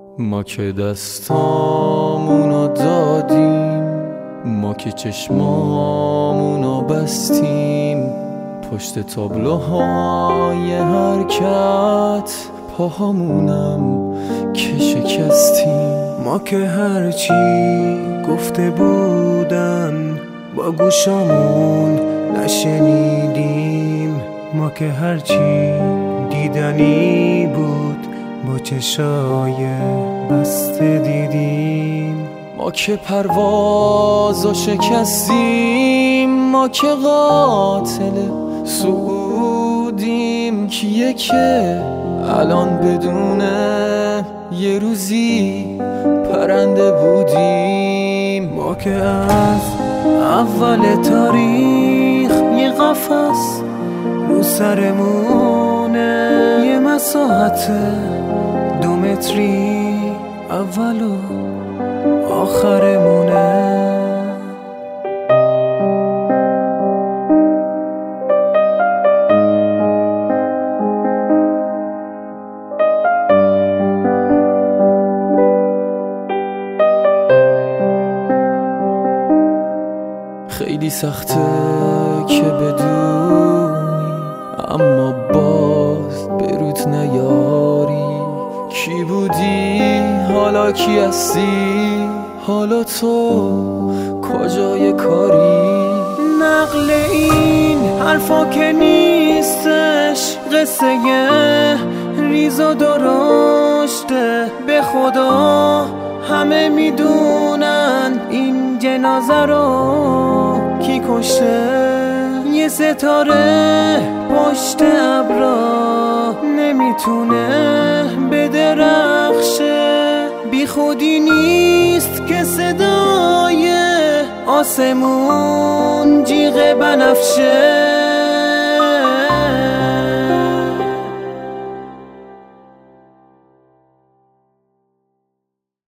ما که دستامونو دادیم، ما که چشمامونو بستیم، پشت تابلوهای حرکت پاهامونم که شکستیم. ما که هرچی گفته بودن با گوشامون نشنیدیم، ما که هرچی دیدنی بود با چشای بسته دیدیم. ما که پروازو شکستیم، ما که قاتل سعودیم، کیه که الان بدونه یه روزی پرنده بودیم. ما که از اول تاریخ یه قفس رو سرمونه، یه مساحت 2 متری اول و آخرمونه. خیلی سخته که بدونی، اما باز بروت نیاری. کی بودی حالا کی هستی، حالا تو کجای کاری. نقل این حرفا که نیستش، قصه ریز و درشته. به خدا همه میدونن این جنازه رو کی کشته. یه ستاره پشت ابرا نمیتونه بدرخشه. بی خودی نیست که صدای آسمون جیغ بنفشه.